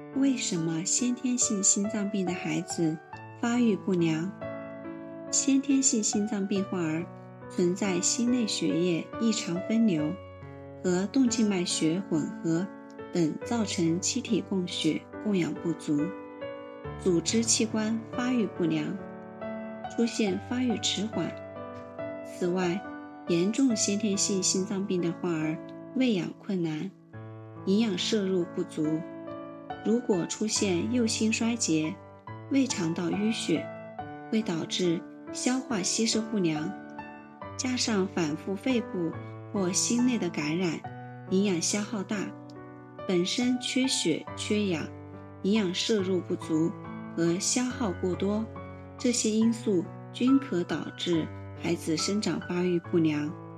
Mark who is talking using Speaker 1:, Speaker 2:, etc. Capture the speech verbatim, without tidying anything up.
Speaker 1: 为什么先天性心脏病的孩子发育不良？先天性心脏病患儿存在心内血液异常分流和动静脉血混合等，造成气体供血供氧不足，组织器官发育不良，出现发育迟缓。此外，严重先天性心脏病的患儿喂养困难，营养摄入不足，如果出现右心衰竭、胃肠道淤血，会导致消化吸收不良，加上反复肺部或心内的感染，营养消耗大，本身缺血缺氧，营养摄入不足和消耗过多，这些因素均可导致孩子生长发育不良。